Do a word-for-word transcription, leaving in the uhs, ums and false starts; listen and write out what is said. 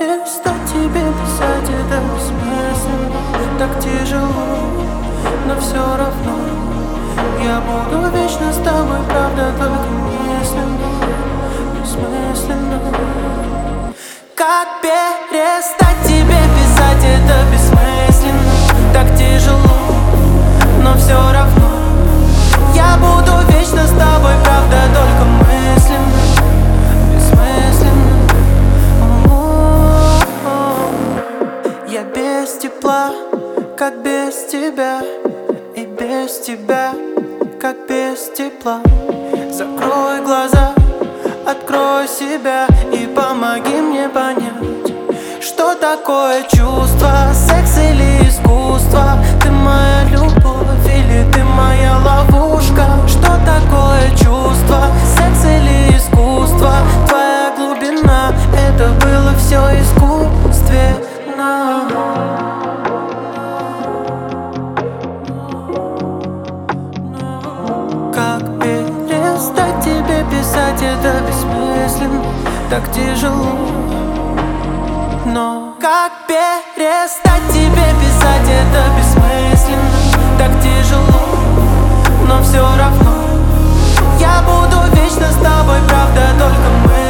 перестать тебе писать, это бессмысленно. Так тяжело, но все равно я буду вечно с тобой, правда, только мысленно, бессмысленно. Как перестать тебе писать, это бессмысленно. Так тяжело, но все равно я буду вечно с тобой, правда, только мысленно, бессмысленно. Я без тепла, как без тебя, и без тебя, как без тепла. Закрой глаза, открой себя и помоги мне понять, что такое чувство, секс или искусство. Ты моя любовь или ты моя ловушка? Что такое чувство, секс или искусство? Твоя глубина, это было все искусственно. Как перестать тебе писать, это бессмысленно. Так тяжело, но как перестать тебе писать, это бессмысленно. Так тяжело, но все равно я буду вечно с тобой, правда, только мы.